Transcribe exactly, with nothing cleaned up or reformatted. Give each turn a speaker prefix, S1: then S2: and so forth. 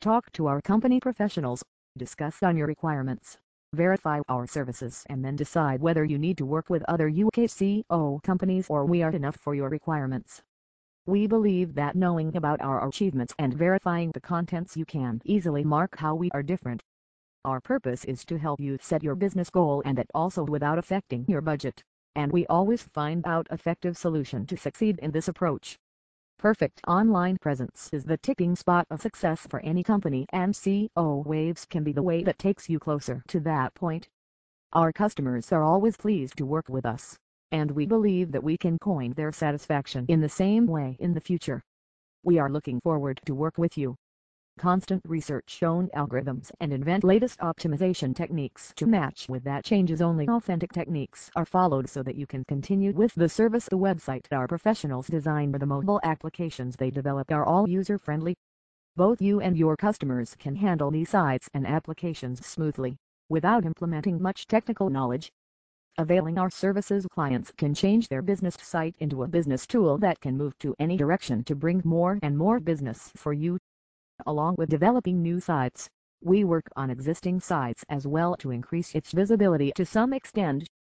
S1: Talk to our company professionals, discuss on your requirements, verify our services and then decide whether you need to work with other U K C O companies or we are enough for your requirements. We believe that knowing about our achievements and verifying the contents you can easily mark how we are different. Our purpose is to help you set your business goal and that also without affecting your budget, and we always find out effective solution to succeed in this approach. Perfect online presence is the ticking spot of success for any company and C O Waves can be the way that takes you closer to that point. Our customers are always pleased to work with us, and we believe that we can coin their satisfaction in the same way in the future. We are looking forward to work with you. Constant research own algorithms and invent latest optimization techniques to match with that changes. Only authentic techniques are followed so that you can continue with the service. The website our professionals design for the mobile applications they develop are all user-friendly. Both you and your customers can handle these sites and applications smoothly, without implementing much technical knowledge. Availing our services, clients can change their business site into a business tool that can move to any direction to bring more and more business for you. Along with developing new sites, we work on existing sites as well to increase its visibility to some extent.